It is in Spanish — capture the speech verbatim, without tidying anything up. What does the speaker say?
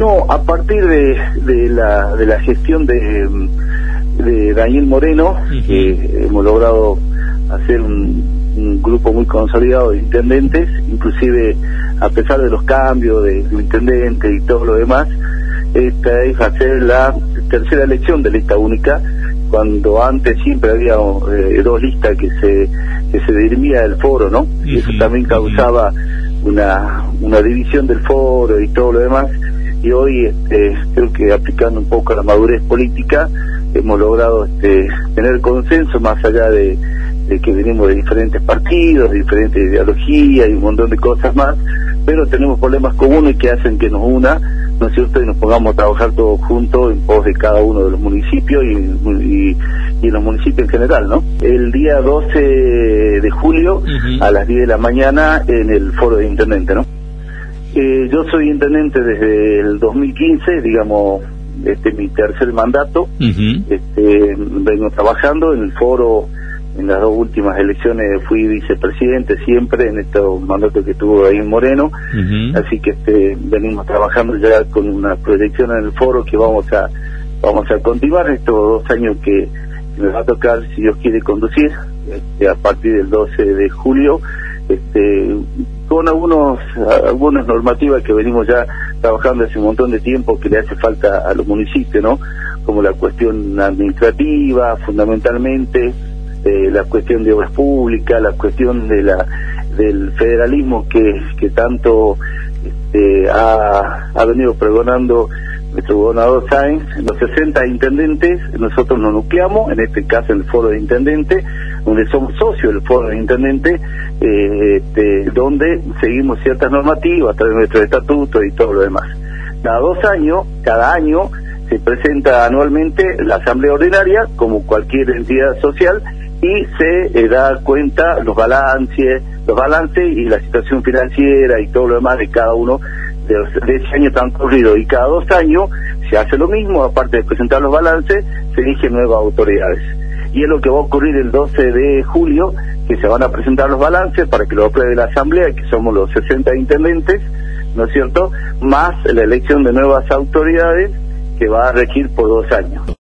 No, a partir de, de, la, de la gestión de, de Daniel Moreno, uh-huh. que hemos logrado hacer un, un grupo muy consolidado de intendentes, inclusive a pesar de los cambios de, de intendente y todo lo demás, esta es hacer la tercera elección de lista única, cuando antes siempre había eh, dos listas que se que se dirimía del foro, ¿no? Uh-huh. Y eso también causaba una una división del foro y todo lo demás. Y hoy este, creo que aplicando un poco la madurez política hemos logrado este, tener consenso más allá de, de que venimos de diferentes partidos, de diferentes ideologías y un montón de cosas más, pero tenemos problemas comunes que hacen que nos una, ¿no es cierto?, y nos pongamos a trabajar todos juntos en pos de cada uno de los municipios y, y, y en los municipios en general, ¿no? El día doce de julio uh-huh. a las diez de la mañana en el foro de intendente, ¿no? Eh, yo soy intendente desde el dos mil quince, digamos, este es mi tercer mandato. Uh-huh. Este, vengo trabajando en el foro. En las dos últimas elecciones fui vicepresidente siempre en estos mandatos que tuvo ahí en Moreno. Uh-huh. Así que este, venimos trabajando ya con una proyección en el foro que vamos a vamos a continuar estos dos años que me va a tocar, si Dios quiere, conducir este, a partir del doce de julio. Este, con algunos algunas normativas que venimos ya trabajando hace un montón de tiempo que le hace falta a los municipios, ¿no? Como la cuestión administrativa, fundamentalmente, eh, la cuestión de obras públicas, la cuestión de la del federalismo que que tanto este, ha, ha venido pregonando nuestro gobernador Sáenz. Los sesenta intendentes, nosotros nos nucleamos, en este caso en el foro de intendente, donde somos socios del foro de intendente, eh, este, donde seguimos ciertas normativas a través de nuestros estatutos y todo lo demás. Cada dos años, cada año, se presenta anualmente la asamblea ordinaria, como cualquier entidad social, y se eh, da cuenta los balances, los balances y la situación financiera y todo lo demás de cada uno de, los, de ese año tan corrido. Y cada dos años se hace lo mismo, aparte de presentar los balances, se eligen nuevas autoridades. Y es lo que va a ocurrir el doce de julio, que se van a presentar los balances para que lo apruebe la asamblea, que somos los sesenta intendentes, ¿no es cierto?, más la elección de nuevas autoridades que va a regir por dos años.